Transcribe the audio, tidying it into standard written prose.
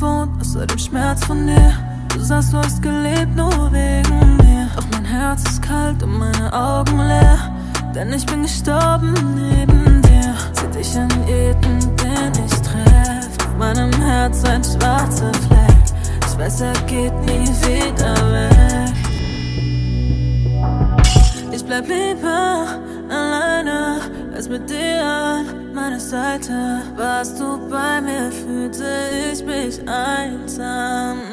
gewohnt, außer dem Schmerz von dir. Du sagst, du hast gelebt nur wegen mir. Doch mein Herz ist kalt und meine Augen leer, denn ich bin gestorben neben dir. Sieh dich an jeden, den ich treff, auf meinem Herz ein schwarzer Fleck. Ich weiß, er geht nie wieder weg. Ich bleib lieber alleine als mit dir an meiner Seite. Warst du bei mir, fühlte ich mich einsam.